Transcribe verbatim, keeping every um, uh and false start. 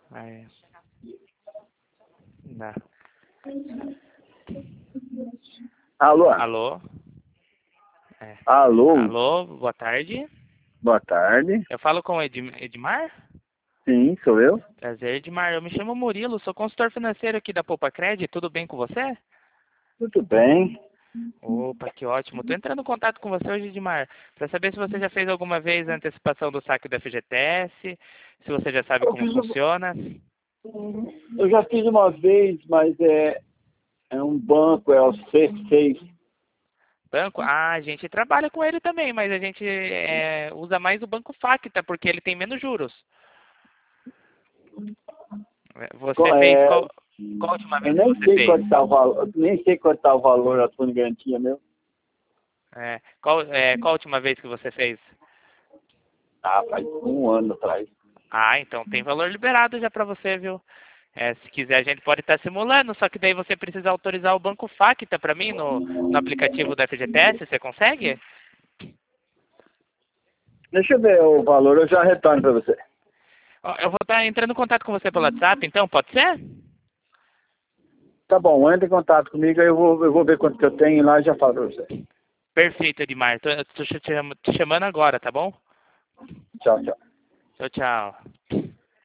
Aí. Dá. Alô? Alô? É. Alô? Alô, boa tarde. Boa tarde. Eu falo com o Edim- Edmar? Sim, sou eu. Prazer, Edmar. Eu me chamo Murilo, sou consultor financeiro aqui da Poupa Cred. Tudo bem com você? Tudo bem? Opa, que ótimo. Estou entrando em contato com você hoje, Edmar, para saber se você já fez alguma vez a antecipação do saque do F G T S, se você já sabe Eu como fiz um- funciona. Eu já fiz uma vez, mas é, é um banco, é o C seis. Banco? Ah, a gente trabalha com ele também, mas a gente é, usa mais o Banco Facta, porque ele tem menos juros. Você Co- fez É, qual, qual a última eu vez que nem você sei fez? quanto está o valor, eu nem sei quanto tá o valor da fundo de garantia meu. É, qual, é, qual a última vez que você fez? Ah, faz um ano atrás. Ah, então tem valor liberado já para você, viu? É, se quiser a gente pode estar simulando, só que daí você precisa autorizar o Banco Facta para mim no, no aplicativo da F G T S, você consegue? Deixa eu ver o valor, eu já retorno para você. Ó, eu vou estar entrando em contato com você pelo WhatsApp, então, pode ser? Tá bom, entra em contato comigo, aí eu vou, eu vou ver quanto que eu tenho lá e já falo para você. Perfeito, Edmar. Tô, tô te cham- te chamando agora, tá bom? Tchau, tchau. Tchau, tchau.